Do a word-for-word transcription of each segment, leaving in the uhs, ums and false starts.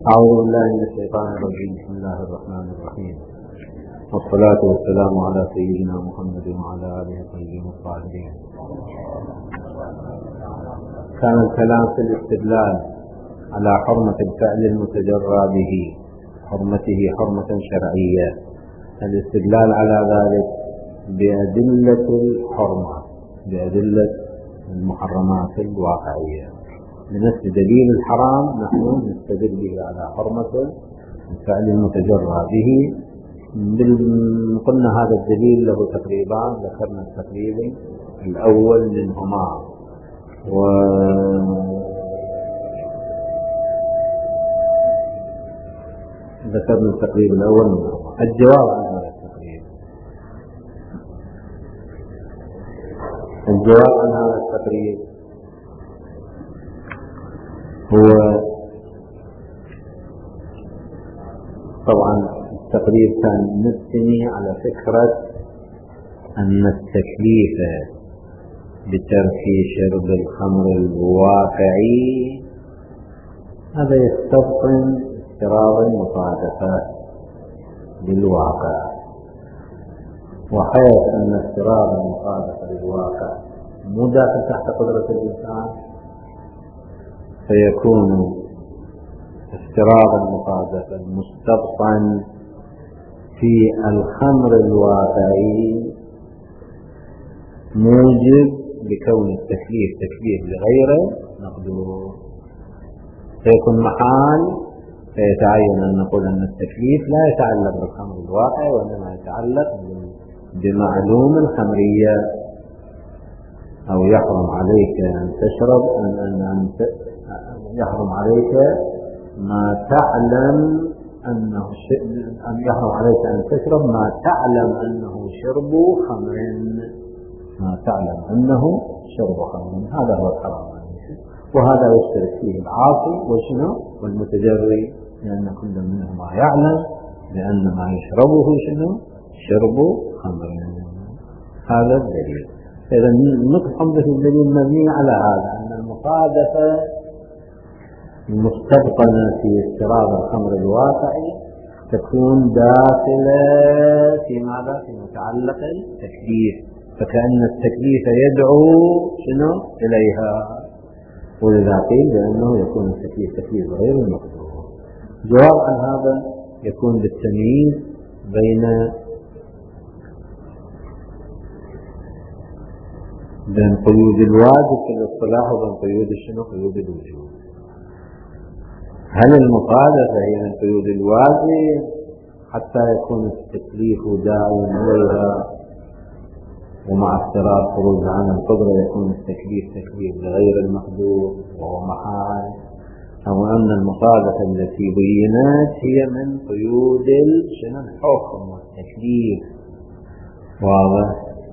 أعوذ بالله من الشيطان الرجيم. بسم الله الرحمن الرحيم، والصلاة والسلام على سيدنا محمد وعلى آله الطيبين الطاهرين. كان الكلام في الاستدلال على حرمة الفعل المتجرى به، حرمته حرمة شرعية، الاستدلال على ذلك بأدلة الحرمة، بأدلة المحرمات الواقعية. بنفس دليل الحرام نحن نستدل به على حرمة الفعل المتجرى به. قلنا هذا الدليل له تقريبان، ذكرنا التقريب الأول منهما، وذكرنا التقريب الأول منهما. الجواب عن هذا التقريب الجواب عن هذا التقريب هو طبعا التقريب كان مبني على فكرة أن التكليف بترك شرب الخمر الواقعي هذا يستبطن اضطراب المصادفة بالواقع، وحيث أن اضطراب المصادفة بالواقع مو داخل تحت قدرة الإنسان، فيكون اضطراب المصادفة المستبطن في الخمر الواقعي موجب لكون التكليف تكليف لغير مقدور، فيكون محال، فيتعين أن نقول أن التكليف لا يتعلق بالخمر الواقعي وإنما يتعلق بمعلوم الخمرية. أو يحرم عليك أن تشرب أن أن يحرم عليك ما تعلم أنه أن يحرم عليك أن تشرب ما تعلم أنه شرب خمر، ما تعلم أنه شرب خمر، هذا هو الحرام، وهذا يشترك فيه العاصي وشنو والمتجري، لأن كل منهما يعلم بأن ما يشربه شنو شرب خمر. هذا الدليل. إذا نقصد في الدليل مبني على هذا، أن المصادفة المستبطنة في اضطراب الخمر الواقعي تكون داخلة في ماذا؟ في متعلق التكليف، فكأن التكليف يدعو شنو إليها، ولذا قيل بأنه يكون التكليف تكليف غير المقدور. جواب عن هذا يكون بالتمييز بين بين قيود الواجب في الاصطلاح وبين قيود شنو قيود الوجوب. هل المصادفة هي من قيود الواجب حتى يكون التكليف داعيا إليها، ومع افتراض خروج عن القدرة يكون التكليف تكليف لغير المقدور وهو محال، أو أن المصادفة التي بينت هي من قيود شنو الحكم والتكليف؟ واضح؟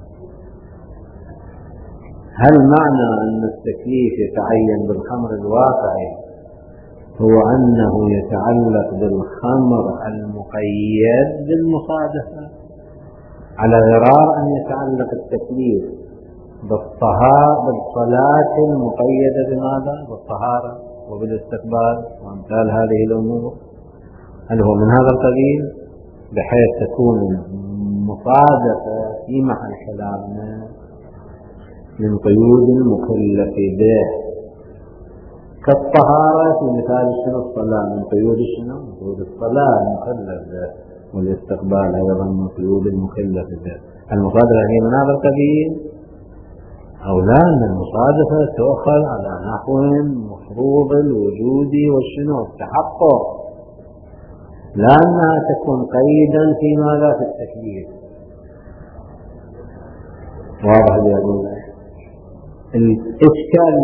هل معنى أن التكليف يتعين بالخمر الواقعي هو أنه يتعلق بالخمر المقيد بالمصادفة، على غرار أن يتعلق التكليف بالطهارة بالصلاة المقيدة بماذا؟ بالطهارة وبالاستقبال وأمثال هذه الأمور؟ هل هو من هذا القبيل بحيث تكون المصادفة في محل كلامنا من قيود المكلف به، كالطهارة في مثال شنو الصلاة من قيود شنو؟ من قيود الصلاة المكلف به، والاستقبال أيضا من قيود المكلف به. المصادفة هي من هذا القبيل أو لا؟ أن المصادفة تؤخذ على نحو مفروض الوجود والشنو التحقق، لا أنها تكون قيدا في ماذا؟ في التكليف. واضح يا أبو؟ الإشكال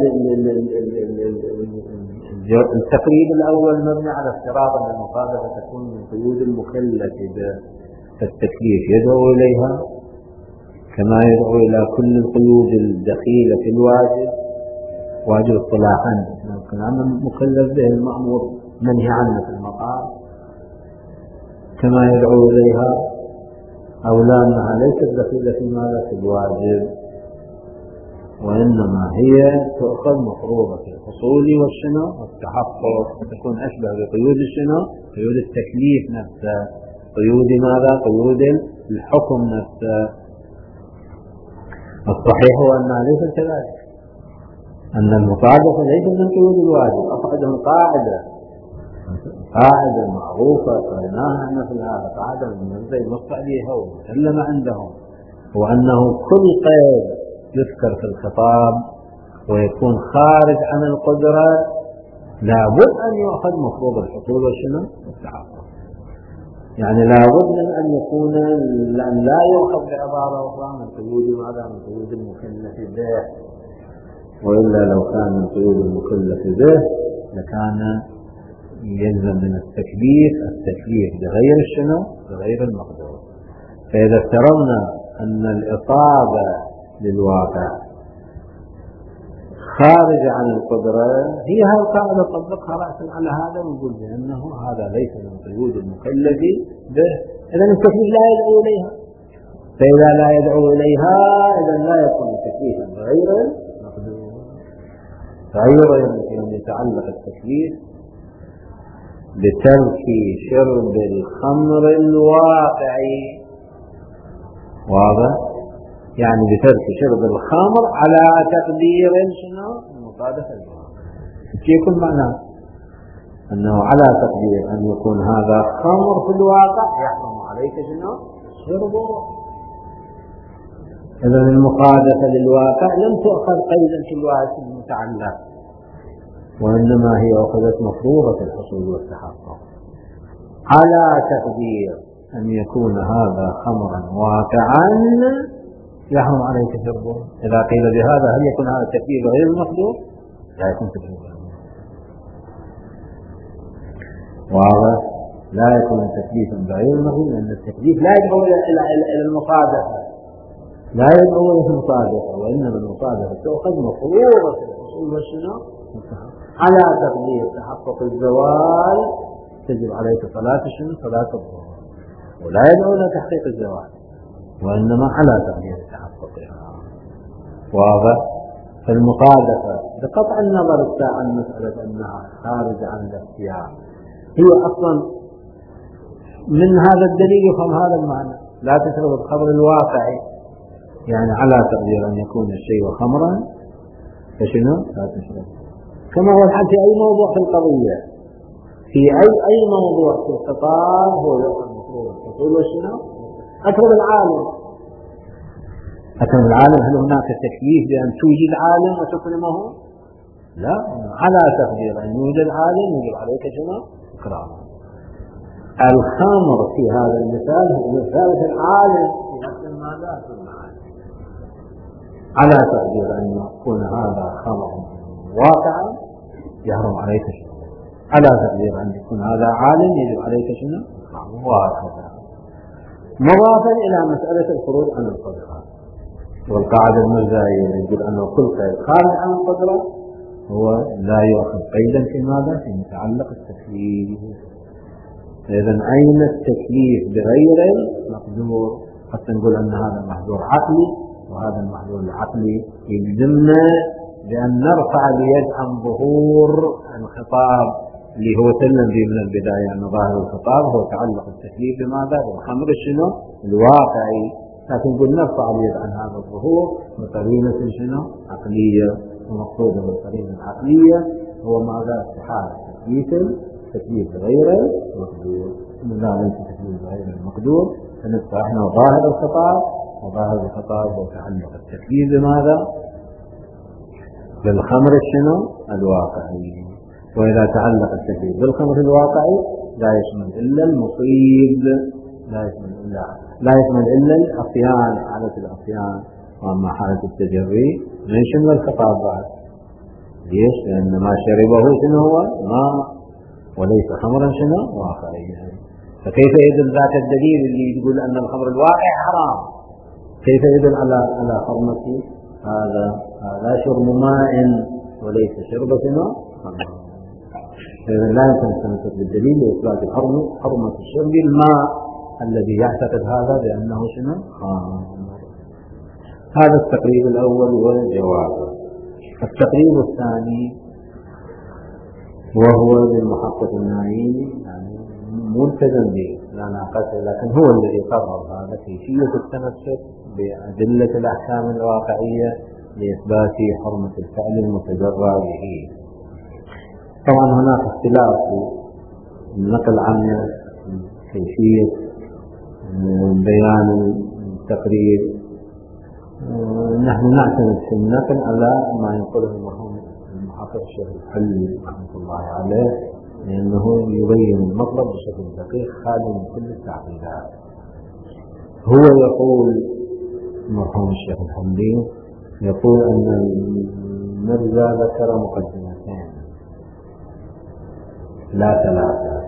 التقريب الأول مبني على افتراض أن المصادفة تكون من قيود المكلف بالتكليف يدعو إليها كما يدعو إلى كل القيود الدخيلة في الواجب، واجب اصطلاحا كلام مكلف به المأمور منهي عنه في المقام كما يدعو إليها، أو لا أنها ليست دخيلة في ماذا؟ في الواجب. وإنما هي تؤخذ مفروضة الحصول والشنو والتحقق، تكون أشبه بقيود الشنو قيود التكليف نفسه، قيود ماذا؟ قيود الحكم نفسه. الصحيح هو أنها ليست كذلك، أن المصادفة ليست من قيود الواجب. أخذهم قاعدة قاعدة معروفة قريناها احنا في هذا، قاعدة من زي نص عليها ومسلمة عندهم، وأنه كل قيد يذكر في الخطاب ويكون خارج عن القدرة لابد أن يؤخذ مفروض الحصول والشنو والتحقق. يعني لابد من أن يكون أن لا يؤخذ بعبارة أخرى من قيود ماذا؟ من قيود المكلف به، وإلا لو كان من قيود المكلف به لكان يلزم من التكليف التكليف بغير الشنو بغير المقدور. فإذا افترضنا أن الإصابة للواقع خارج عن القدرة، هي هذه القاعدة نطبقها رأسا على هذا ونقول بأنه هذا ليس من قيود المكلف به، إذا التكليف لا يدعو إليها. فإذا لا يدعو إليها إذا لا يكون تكليفا بغير المقدور. فأيضا يمكن يتعلق التكليف بترك شرب الخمر الواقعي، واضح؟ يعني بترك شرب الخمر على تقدير شنو؟ المصادفة الواقع. يكون معناه أنه على تقدير أن يكون هذا خمر في الواقع يحرم عليك شنو؟ شربه. إذا المصادفة للواقع لم تؤخذ قيدا في الواقع المتعلق، وإنما هي أخذت مفروضة الحصول والتحقق على تقدير أن يكون هذا خمرا واقعا يحرم عليك شربه. إذا قيل بهذا هل يكون هذا التكليف غير المقدور؟ لا يكون تكليف غير المقدور. واضح؟ لا يكون تكليفا غير المقدور، لأن التكليف لا يدعو إلى إلى المصادفة، لا يدعو إلى المصادفة، وإنما المصادفة تأخذ مفروضة الحصول والشنو على تقدير تحقق الزوال تجب عليك صلاة الشمس صلاة الظهر، ولا يدعو إلى تحقيق الزوال وإنما على تقدير تحققها. واضح؟ فالمصادفة بقطع النظر عن مسألة أنها خارج عن الاختيار هي أصلا من هذا الدليل يفهم هذا المعنى، لا تشرب الخمر الواقعي، يعني على تقدير أن يكون الشيء خمرا فشنو؟ لا تشرب. كما هو الحال في أي موضوع في القضية، في أي أي موضوع في الخطاب هو يأخذ مفروض الحصول والشنو؟ أكرم العالم. أكرم العالم، هل هناك تكليف بأن توجد عالم وتكرمه؟ لا، على تقدير أن يوجد عالم يجب عليك شنو؟ إكرامه. الخمر في هذا المثال هو مثالة العالم في أكرم ماذا؟ المعالم. على تقدير أن يكون هذا خمر واقعا يحرم عليك شنو؟ على تقدير أن يكون هذا عالم يجب عليك شنو؟ وهكذا. مضافا إلى مسألة الخروج عن القدرة، والقاعدة المرجعية يقول أنه كل قيد خارج عن القدرة هو لا يؤخذ قيدا في ماذا؟ في متعلق التكليف. إذا أين التكليف بغير المقدور؟ حتى نقول أن هذا محظور عقلي وهذا المحظور العقلي يلزمنا بأن نرفع اليد عن ظهور الخطاب اللي هو سلم به من البداية أن ظاهر الخطاب هو تعلق التكليف بماذا؟ بالخمر الشنو؟ الواقعي. لكن قل نرفع اليد عن هذا الظهور بقرينة شنو؟ عقلية، ومقصوده بالقرينة العقلية هو ماذا؟ استحالة تكليف تكليف غير المقدور. لا ليس تكليف غير المقدور، فنبقى احنا ظاهر الخطاب، وظاهر الخطاب هو تعلق التكليف بماذا؟ بالخمر الشنو؟ الواقعي. وإذا تعلق التكليف بالخمر الواقعي لا يشمل إلا المصيب، لا يشمل إلا لا يشمل إلا العصيان، حالة العصيان. وأما حالة التجري ما يشمل الخطاب بعد. ليش؟ لأن ما شربه شنو هو؟ ماء وليس خمرا شنو؟ واقعيا. فكيف يدل ذاك الدليل اللي يقول أن الخمر الواقع حرام؟ كيف يدل على على حرمة هذا؟ هذا شرب ماء وليس شرب شنو؟ لا يمكن أن تمسك بالدليل لإثبات الحرمة حرمة الشرب الماء الذي يعتقد هذا بأنه شنو؟ خمر. هذا التقريب الأول والجواب. التقريب الثاني وهو للمحقق النعيمي، يعني ملتزم به لا ناقشه، لكن هو الذي قرر هذا كيفية التمسك بأدلة الأحكام الواقعية لإثبات حرمة الفعل المتجرى به. طبعا هناك اختلاف في النقل عنه، كيفية بيان التقرير. نحن نعتمد في النقل على ما ينقله المرحوم المحقق الشيخ الحلي رحمة الله عليه، لأنه يبين المطلب بشكل دقيق خالي من كل التعقيدات. هو يقول المرحوم الشيخ الحلي يقول أن المرزا ذكر مقدمتين لا ثلاثة،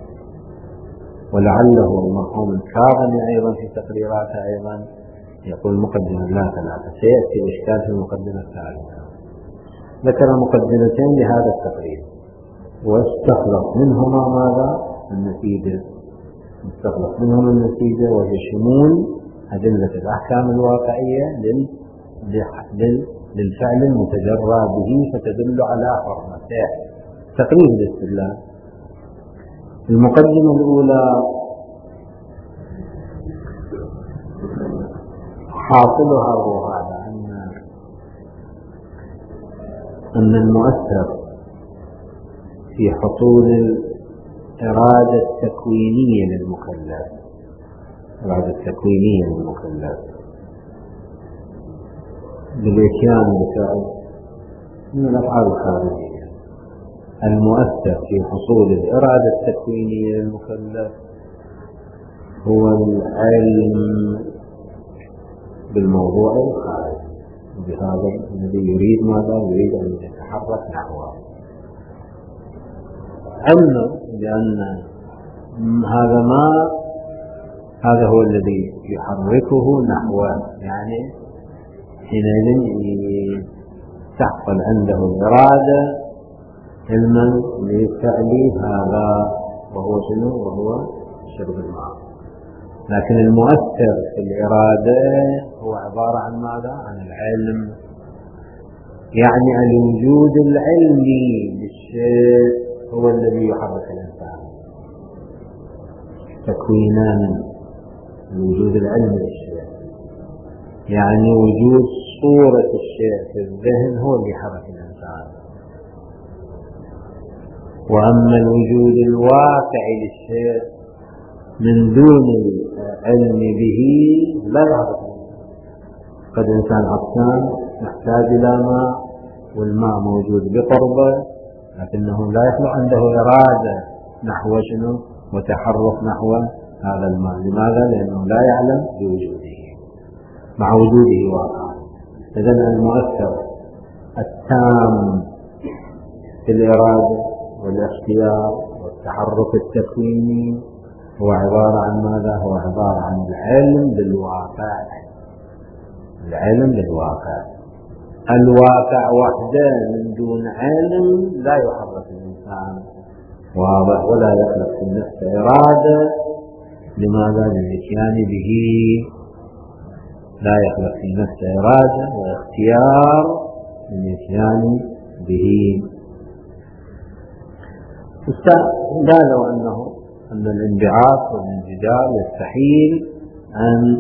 ولعله المرحوم الكاظمي أيضا في تقريراته أيضا يقول مقدمة لا ثلاثة. سيأتي الإشكال في المقدمة الثالثة. ذكر مقدمتين لهذا التقرير واستخلص منهما ماذا؟ النتيجة. استخلص منهما النتيجة وهي شمول أدلة الأحكام الواقعية للفعل المتجرى به فتدل على حرمته. تقريب الاستدلال. المقدمة الأولى حاصلها هو هذا، أن أن المؤثر في حصول الإرادة التكوينية للمكلف، الإرادة التكوينية للمكلف بالإتيان بفعل من الأفعال الخارجية. المؤثر في حصول الإرادة التكوينية للمكلف هو العلم بالموضوع الخارجي، بهذا الذي يريد ماذا؟ يريد أن يتحرك نحوه. علم بأن هذا ما هذا هو الذي يحركه نحوه، يعني حينئذ تحصل عنده الإرادة علما لفعل هذا، وهو شنو؟ وهو شرب الماء. لكن المؤثر في الإرادة هو عبارة عن ماذا؟ عن العلم، يعني الوجود العلمي للشيء هو الذي يحرك الإنسان. تكوينان الوجود العلمي للشيء، يعني وجود صورة الشيء في الذهن هو اللي يحرك الإنسان. وأما الوجود الواقعي للشيء من دون العلم به لا يحرك. قد إنسان عطشان محتاج إلى ماء والماء موجود بقربه، لكنه لا يخلق عنده إرادة نحو شنو؟ وتحرك نحو هذا الماء. لماذا؟ لأنه لا يعلم بوجوده مع وجوده واقعا. إذن المؤثر التام في الإرادة والاختيار والتحرك التكويني هو عبارة عن ماذا؟ هو عبارة عن العلم بالواقع. العلم بالواقع. الواقع وحده من دون علم لا يحرك الإنسان، واضح؟ ولا يخلق في النفس إرادة. لماذا؟ للإتيان به. لا يخلق في نفس إرادة واختيار للإتيان به. قالوا أنه أن الانبعاث والانفجار يستحيل أن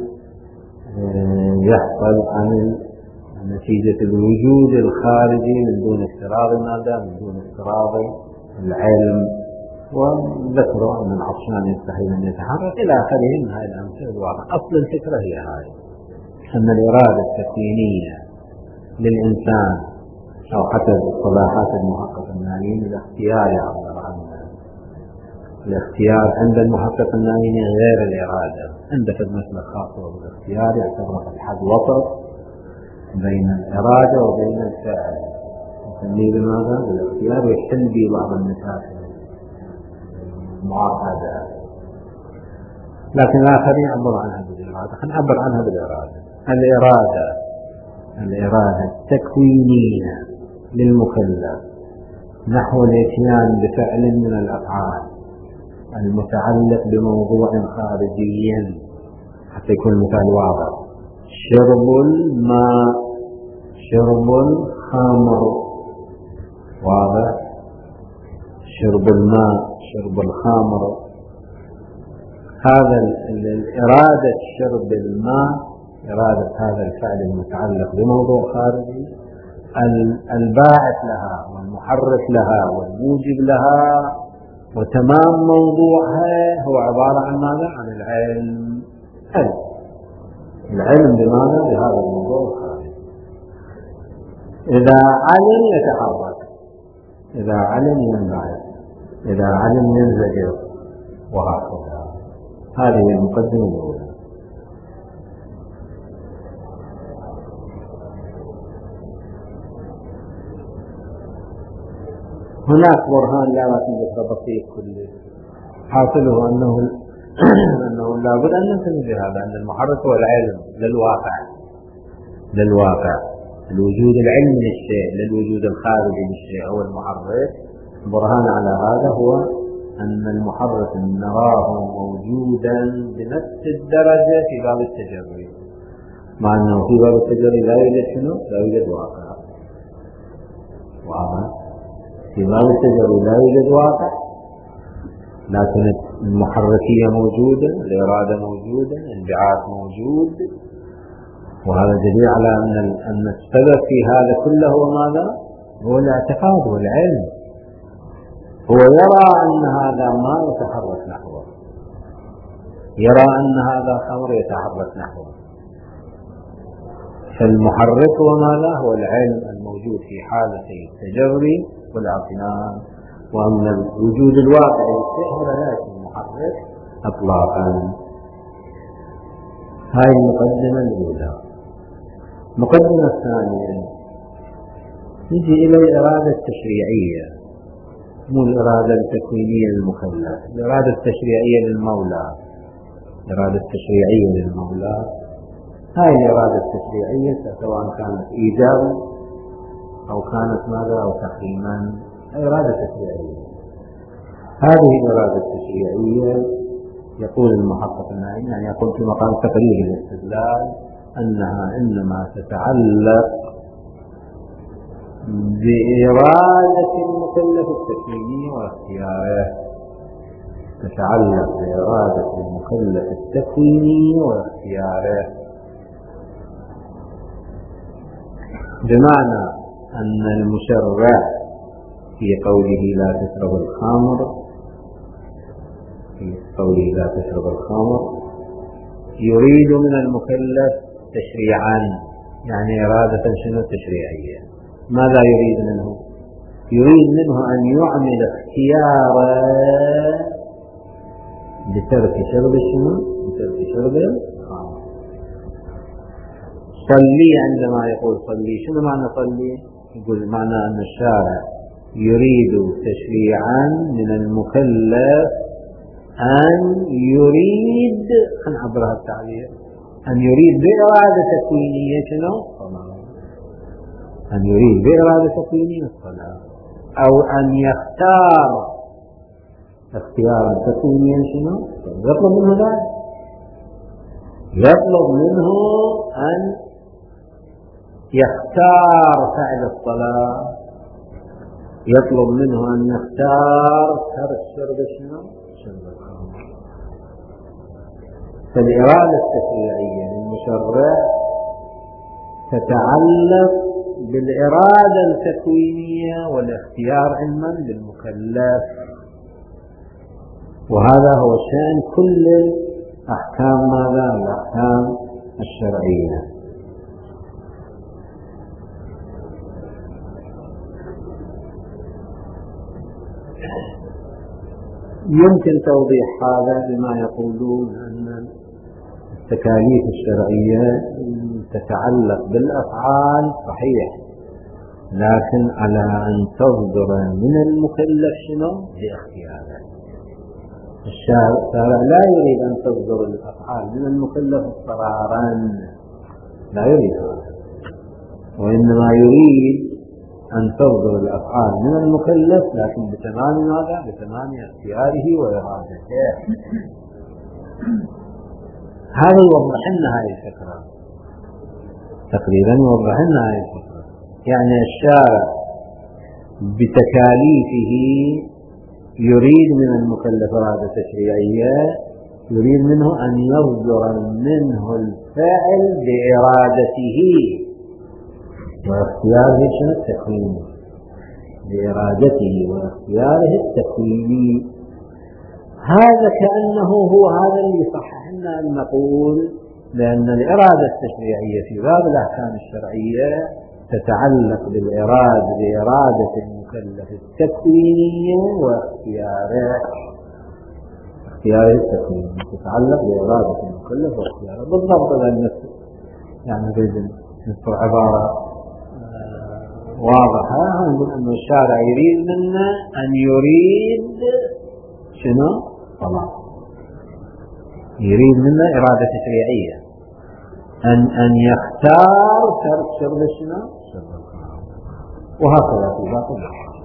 يحصل عن نتيجة الوجود الخارجي من دون افتراض ماذا؟ من دون افتراض العلم. وذكروا أن العطشان يستحيل أن يتحرك إلى آخره من هذه الأمثلة الواقع. أصل الفكرة هي هذه، أن الإرادة التكوينية للإنسان أو حسب اصطلاحات المحقق النعيمي الاختيار يعبر عنه. الاختيار عند المحقق النعيمي غير الإرادة. عنده في المسألة خاصة بالاختيار يعتبر حد وسط بين الإرادة وبين الفعل، نسميه بماذا؟ بالاختيار، ويحل به بعض المشاكل المعقدة. لكن الآخرين يعبر عنها بالإرادة. نعبر عنها بالإرادة. الإرادة الإرادة التكوينية للمكلف نحو الاتيان بفعل من الأفعال المتعلق بموضوع خارجي، حتى يكون المثال واضح. شرب الماء، شرب الخمر، واضح؟ شرب الماء، شرب الخمر. هذا الإرادة شرب الماء، إرادة هذا الفعل المتعلق بموضوع خارجي، الباعث لها والمحرك لها والموجب لها وتمام موضوعها هو عبارة عن ماذا؟ عن العلم. علم العلم بماذا؟ بهذا الموضوع الخارجي. إذا علم يتحرك، إذا علم ينبعث، إذا علم ينزجر، وهكذا. هذه المقدمة الأولى. هناك برهان لا لكن بسيط كله، حاصله أنه أنه لا بد أن ننتبه لهذا، أن المحرك هو العلم للواقع، للواقع الوجود العلمي للشيء، للوجود الخارجي للشيء هو المحرك. البرهان على هذا هو أن المحرك نراه موجودا بنفس الدرجة في باب التجري، مع أنه في باب التجري لا يوجد شنو؟ لا يوجد واقع. واضح؟ في باب التجري لا يوجد واقع، لكن المحركية موجودة، الإرادة موجودة، الانبعاث موجود. وهذا دليل على أن أن السبب في هذا كله هو ماذا؟ هو الاعتقاد والعلم. هو يرى أن هذا ما يتحرك نحوه، يرى أن هذا خمر يتحرك نحوه. فالمحرك هو ماذا؟ هو العلم الموجود في حالتي التجري والاعتناء. وأن الوجود الواقعي هو لا يكون محرك إطلاقا. هاي المقدمة الأولى. المقدمة الثانية نجي إلى الإرادة التشريعية، مو الإرادة التكوينية للمكلف، الإرادة التشريعية للمولى، الإرادة التشريعية للمولى. هاي الإرادة التشريعية سواء كانت إيجابا أو كانت ماذا أو تحريما، إرادة تشريعية. هذه الإرادة التشريعية يقول المحقق النائم، يعني يقول في مقام تقرير الاستدلال، أنها إنما تتعلق بإرادة المكلف التكويني واختياره، تتعلق بإرادة المكلف التكويني واختياره، بمعنى أن المشرع في قوله لا تشرب الخمر، في قوله لا تشرب الخمر يريد من المكلف تشريعا، يعني إرادة شنو تشريعية. ماذا يريد منه؟ يريد منه أن يعمل اختيارا بترك شرب شنو؟ بترك شرب الخمر. صلي، عندما يقول صلي شنو معنى صلي؟ يقول معنى أن الشارع يريد تشريعا من المكلف أن يريد، نعبرها التعبير، أن يريد بإرادة تكوينية شنو؟ أن يريد بإرادة تكوينية الصلاة، أو أن يختار اختيارا تكوينيا شنو؟ يطلب منه ذلك، يطلب منه أن يختار فعل الصلاة، يطلب منه أن يختار ترك شرب شنو؟ شرب الخمر. فالإرادة التشريعية للمشرع تتعلق بالإرادة التكوينية والاختيار علما للمكلف، وهذا هو شأن كل الأحكام ماذا؟ الأحكام الشرعية. يمكن توضيح هذا بما يقولون أن التكاليف الشرعية تتعلق بالأفعال صحيح، لكن على أن تصدر من المكلف شنو؟ باختياره. الشارع لا يريد أن تصدر الأفعال من المكلف اضطرارا، لا يريد هذا، وإنما يريد أن تصدر الأفعال من المكلف لكن بتمام ماذا؟ بتمام اختياره وإرادته. هذا يوضح لنا هذه الفكرة. تقريبا يوضح لنا هذه الفكرة. يعني الشارع بتكاليفه يريد من المكلف إرادة تشريعية، يريد منه أن يصدر منه الفعل بإرادته واختياره شنو التكويني، بإرادته واختياره التكويني. هذا كأنه هو هذا اللي يصحح لنا أن نقول لأن الإرادة التشريعية في باب الأحكام الشرعية تتعلق بالإرادة بإرادة المكلف التكوينية واختياره اختياره التكويني، تتعلق بإرادة المكلف واختياره بالضبط. لأن يعني نريد نذكر عبارة واضحة، نقول أن الشارع يريد منا أن يريد شنو؟ طبعا يريد منا إرادة تشريعية أن أن يختار ترك شرب شنو؟ شرب الخمر، وهكذا في باقي.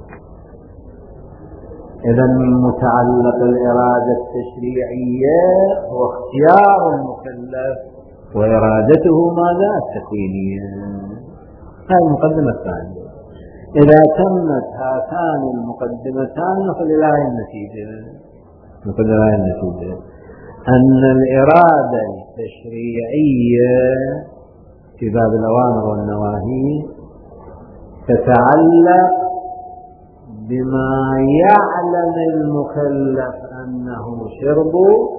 إذا متعلق الإرادة التشريعية هو اختيار المكلف وإرادته ماذا؟ التكوينية. هذه المقدمة الثانية. إذا تمت هاتان المقدمتان نصل إلى هذه النتيجة، نصل إلى هذه النتيجة أن الإرادة التشريعية في باب الأوامر والنواهي تتعلق بما يعلم المكلف أنه شرب.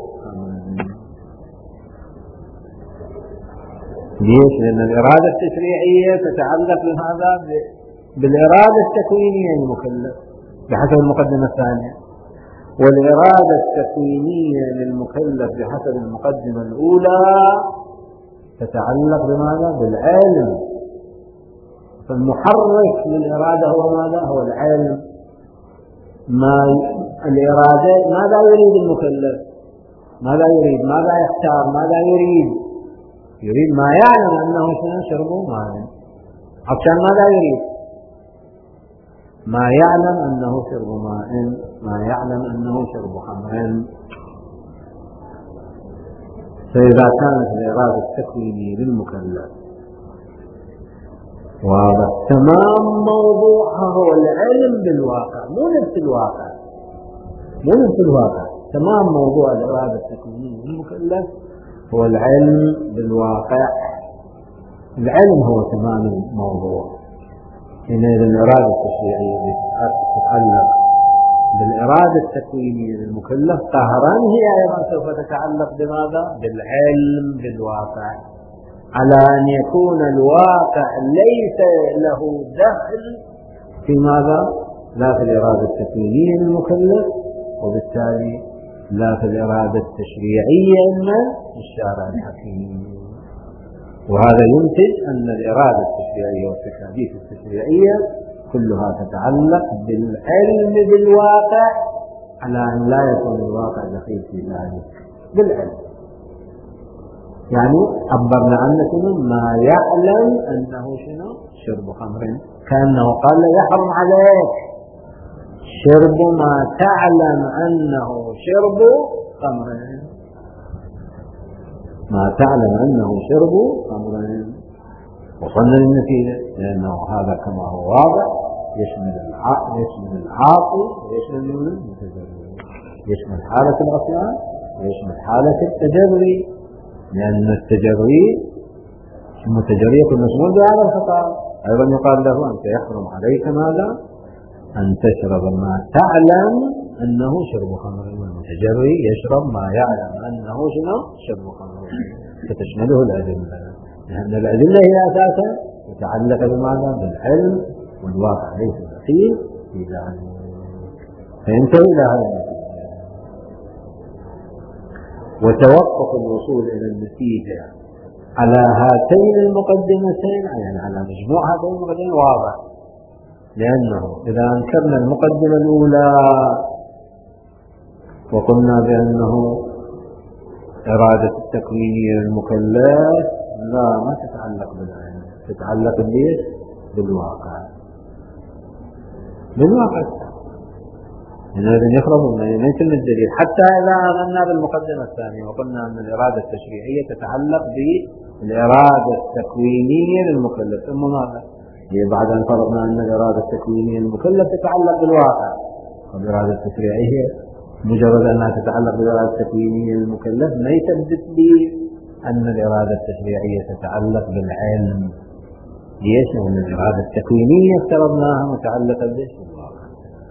ليش؟ لأن الإرادة التشريعية تتعلق بهذا بالإرادة التكوينية للمكلف بحسب المقدمة الثانية، والإرادة التكوينية للمكلف بحسب المقدمة الأولى تتعلق بماذا؟ بالعلم. فالمحرك للإرادة هو ماذا؟ هو العلم. ما الإرادة ماذا يريد المكلف؟ ماذا يريد؟ ماذا يختار؟ ماذا يريد؟ يريد ما يعلم أنه شرب ماء. عشان ماذا يريد؟ ما يعلم أنه شرب ماء، ما يعلم أنه شرب خمر. فإذا كانت الإرادة التكوينية للمكلف واضح تمام موضوعها هو العلم بالواقع، مو نفس الواقع، مو نفس الواقع. تمام موضوع الإرادة التكوينية للمكلف هو العلم بالواقع، العلم هو تمام الموضوع. حينئذ الإرادة التشريعية تتعلق بالإرادة التكوينية للمكلف قهرا هي أيضا سوف تتعلق بماذا؟ بالعلم بالواقع، على أن يكون الواقع ليس له دخل في ماذا؟ لا في الإرادة التكوينية للمكلف، وبالتالي لا في الإرادة التشريعية من الشارع الحكيم. وهذا ينتج أن الإرادة التشريعية والتكاليف التشريعية كلها تتعلق بالعلم بالواقع، على أن لا يكون الواقع دخيل في ذلك بالعلم. يعني عبرنا عنه ما يعلم أنه شنو؟ شرب خمر، كأنه قال يحرم عليك شرب ما تعلم أنه شرب خمر، ما تعلم أنه شرب خمر. وصلنا للنتيجة، لأنه هذا كما هو واضح يشمل العقل، يشمل العاقل، ويشمل المتجري، يشمل حالة العصيان ويشمل حالة التجري، لأن التجري المتجري يكون مسؤول بهذا الخطأ. أيضا يقال له أنت يحرم عليك ماذا؟ أن تشرب ما تعلم أنه شرب خمر، والمتجري يشرب ما يعلم أنه شنو؟ شرب خمر، فتشمله الأدلة، لأن الأدلة هي أساسا متعلقة بماذا؟ بالعلم، والواقع ليس دخيل في ذلك. فينتهي إلى هذا النتيجة. وتوقف الوصول إلى النتيجة على هاتين المقدمتين، يعني على مجموع هاتين المقدمتين واضح، لأنه إذا أنكرنا المقدمة الأولى وقلنا بأنه إرادة التكوينية للمكلف لا ما تتعلق بالعلم، تتعلق بالواقع، بالواقع. لازم يخرج من يتم الدليل. حتى إذا آمنا بالمقدمة الثانية وقلنا أن الإرادة التشريعية تتعلق بالإرادة التكوينية للمكلف، ثم ماذا؟ هي بعد أن فرضنا أن الإرادة التكوينية للمكلف تتعلق بالواقع، والإرادة التشريعية مجرد أنها تتعلق بالإرادة التكوينية للمكلف ما يثبت لي أن الإرادة التشريعية تتعلق بالعلم. ليش؟ لأن الإرادة التكوينية افترضناها متعلقة بالواقع،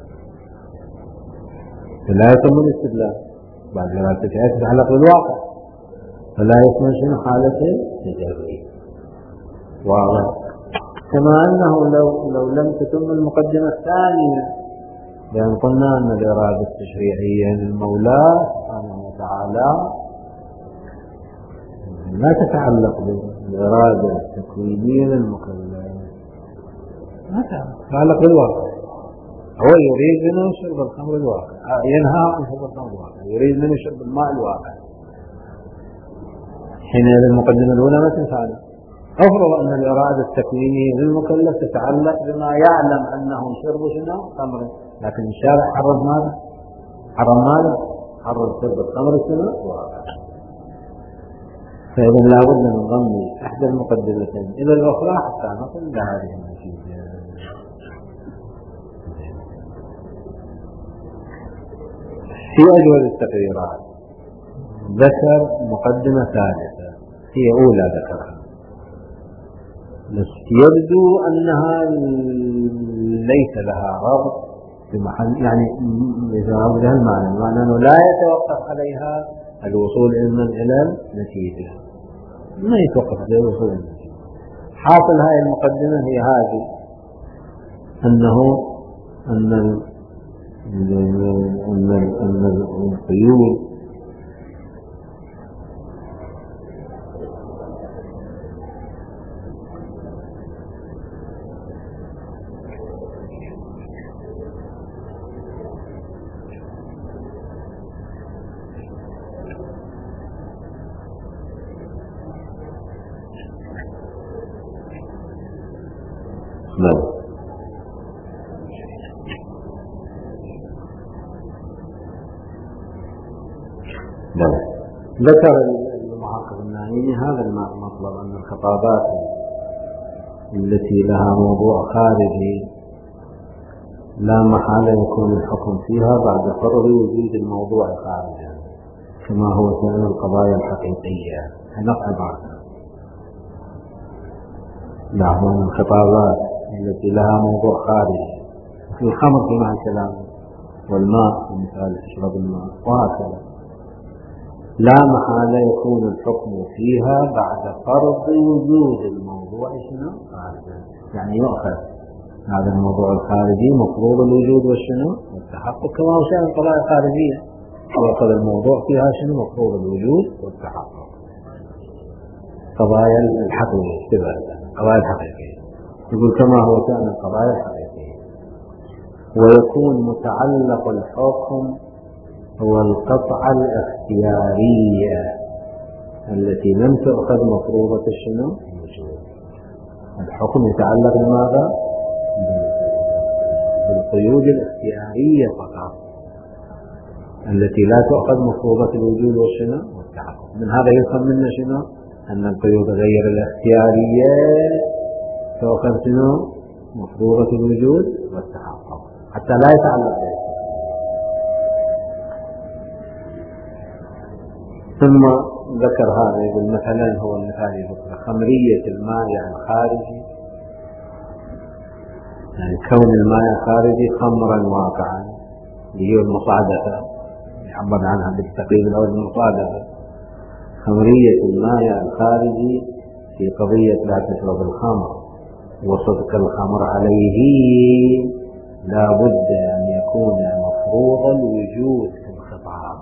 فلا يتم الاستدلال. بعد الإرادة التشريعية تتعلق بالواقع، فلا يكون شنو حالة تجري. واضح؟ كما أنه لو لو لم تتم المقدمة الثانية، لأن قلنا أن الإرادة التشريعية للمولى سبحانه وتعالى لا تتعلق بالإرادة التكوينية للمكلف، ما تتعلق بالواقع. هو يريد منه شرب الخمر الواقع، ينهى عن شرب الخمر الواقع، يريد منه شرب الماء الواقع. حينئذ المقدمة الأولى ما تنفعنا. أفرض أن الإرادة التكوينية للمكلف تتعلق بما يعلم أنه شرب شنو؟ خمر، لكن الشارع حرم ماذا؟ حرم ماذا؟ حرم شرب الخمر شنو؟ واقع. فإذا لا بد من ضم إحدى المقدمتين إلى الأخرى حتى نصل إلى هذه النتيجة. في أجود التقريرات ذكر مقدمة ثالثة هي أولى ذكرها، بس يبدو أنها ليس لها ربط بمحل، يعني إذا أوجه المعنى المعنى أنه لا يتوقف عليها الوصول إلى النتيجة، ما يتوقف على الوصول إلى النتيجة. حاصل هذه المقدمة هي هذه، أنه أن أن أن القيود نعم. نعم. ذكر المحقق النعيمي هذا المطلب، أن الخطابات التي لها موضوع خارجي لا محالة يكون الحكم فيها بعد فرض وجود الموضوع خارجا، كما هو شأن القضايا الحقيقية. نقل عنها نعم. الخطابات التي لها موضوع خارجي في الخمر كما الكلام، والماء مثال تشرب الماء وهكذا، لا محالة يكون الحكم فيها بعد فرض وجود الموضوع شنو خارجا. يعني يؤخذ هذا الموضوع الخارجي مفروض الوجود والشنو والتحقق، كما هو شأن القضايا الخارجية، يؤخذ الموضوع فيها شنو مفروض الوجود والتحقق. قضايا الحقيقية تبقى قضايا الحقيقية، يقول كما هو شأن القضايا الحقيقية. ويكون متعلق الحكم هو القطعة الاختيارية التي لم تؤخذ مفروضة الشنو الوجود. الحكم يتعلق بماذا؟ بالقيود الاختيارية فقط التي لا تؤخذ مفروضة الوجود والشنو والتحقق. من هذا يفهم منا شنو؟ أن القيود غير الاختيارية تؤخذ شنو مفروضة الوجود والتحقق حتى لا يتعلق به. ثم ذكر هذا، يقول مثلا هو المثال يقول خمرية الماء الخارجي، يعني كون الماء الخارجي خمرا واقعا، اللي هي المصادفة يعبر عنها بالتقريب الأول المصادفة. خمرية الماء الخارجي في قضية لا تشرب الخمر وصدق الخمر عليه لا بد أن يكون مفروض الوجود في الخطاب،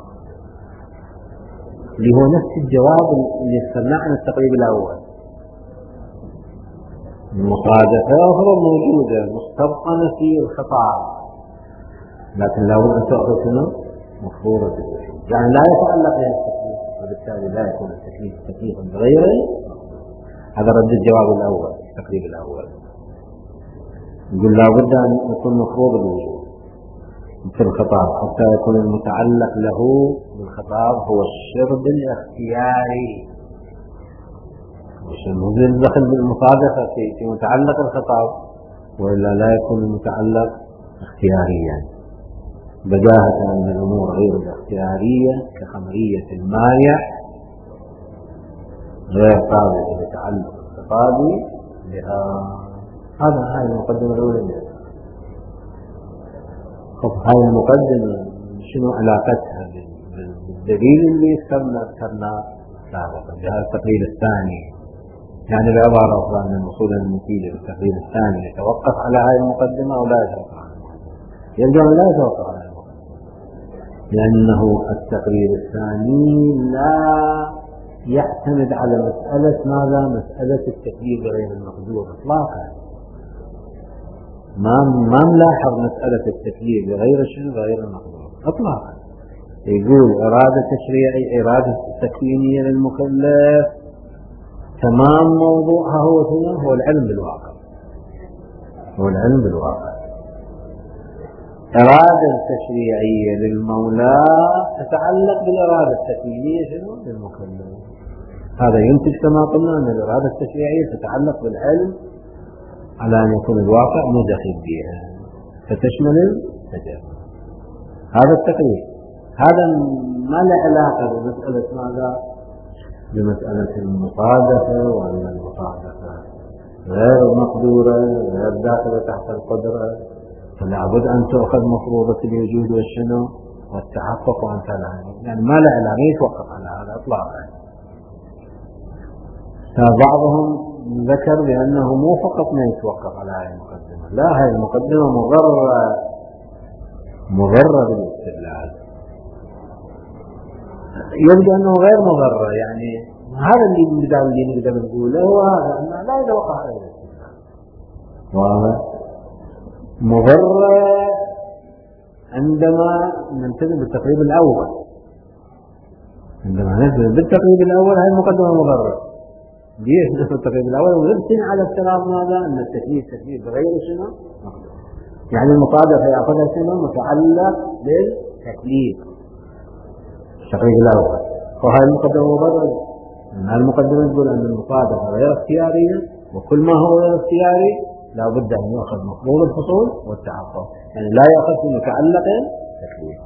اللي هو نفس الجواب اللي استمنع عن التقريب الأول. المصادفة أخرى موجودة مستبقنة في الخطاب، لكن لا بد أن تأخذ شنو مفروضة الوجود، يعني لا يتعلق بها التكليف، وبالتالي لا يكون التكليف تكليفا بغيره. هذا رد الجواب الأول التقريب الأول، يقول لا بد أن يكون مفروض الوجود. في الخطاب حتى يكون المتعلق له بالخطاب هو الشرب الاختياري، مش المزيد دخل بالمصادفة في متعلق الخطاب، وإلا لا يكون المتعلق اختياريا. بداهة أن الأمور غير الاختيارية كخمرية المانع غير قابلة لتعلق الخطاب بها. هذا هاي المقدمة الأولى. طب هاي المقدمة شنو علاقتها بالدليل اللي ذكرنا ذكرنا سابقا بهذا التقرير الثاني؟ يعني بعبارة أخرى أن الوصول المفيدة بالتقرير الثاني يتوقف على هاي المقدمة أو لا يتوقف عليها؟ يرجع لا يتوقف على المقدمة، لأنه التقرير الثاني لا يعتمد على مسألة ماذا؟ مسألة التكليف غير المقدور إطلاقا. ما ما نلاحظ مسألة التكليف بغير شنو غير المقدور إطلاقا. يقول إرادة تشريعية، إرادة تكوينية للمكلف، تمام موضوعها هو هنا هو العلم بالواقع، هو العلم بالواقع. إرادة تشريعية للمولى تتعلق بالإرادة التكوينية شنو للمكلف. هذا ينتج كما قلنا أن الإرادة التشريعية تتعلق بالعلم على أن يكون الواقع مدخل بها فتشمل التجربة. هذا التقرير هذا ما له علاقة بمسألة ماذا؟ بمسألة المصادفة، وأن المصادفة غير مقدورة غير داخلة تحت القدرة، فلا بد أن تأخذ مفروضة الوجود والشنو والتحقق وأن تلعب. يعني ما له علاقة يتوقف على هذا إطلاقا. فبعضهم ذكر بأنه مو فقط ما يتوقف على هذه المقدمة، لا، هذه المقدمة مضرة مضرة بالاستدلال. يبدو أنه غير مضرة، يعني هذا اللي بدأ اللي نقدر نقوله هو هذا أنه لا يتوقف على الاستدلال. واضح؟ مضرة عندما ننتبه بالتقريب الأول، عندما ننتبه بالتقريب الأول هذه المقدمة مضرة. ليش نفس التقريب الأول ويبتني على افتراض ماذا؟ أن التكليف تكليف بغير شنو؟ يعني المصادفة يأخذها شنو؟ متعلق بالتكليف. التقريب الأول وهذه المقدمة مضرة. هذه المقدمة تقول أن المصادفة غير اختيارية، وكل ما هو غير اختياري لا بد أن يأخذ مفروض الحصول والتحقق، يعني لا يأخذ في متعلق تكليف.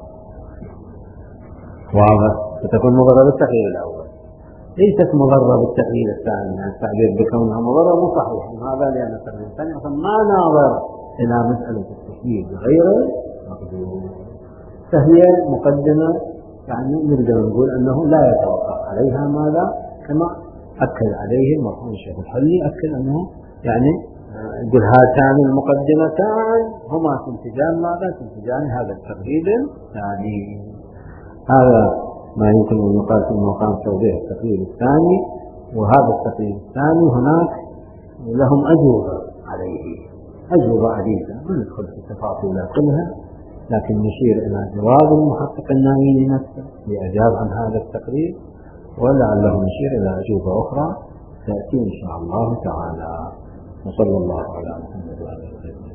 واضح؟ فتكون مضرة بالتقرير الأول، ليست مضرة بالتقرير الثاني. يعني التعبير بكونها مضرة مو صحيح، هذا لأن التقرير الثاني أصلا ما ناظر إلى مسألة التكليف بغير مقدور، فهي مقدمة يعني نقدر نقول أنه لا يتوقف عليها ماذا؟ كما أكد عليه المرحوم الشيخ الحلي، أكد أنه يعني يقول هاتان المقدمتان هما تنتجان ماذا؟ تنتجان هذا التقرير الثاني. هذا ما يمكن أن يقال في مقام توضيح التقرير الثاني. وهذا التقرير الثاني هناك لهم أجوبة عليه، أجوبة عديدة ما ندخل في تفاصيلها كلها، لكن نشير إلى جواب المحقق النائي نفسه لأجاب عن هذا التقرير، ولعله نشير إلى أجوبة أخرى تأتي إن شاء الله تعالى. وصلى الله على محمد وعلى آله وسلم.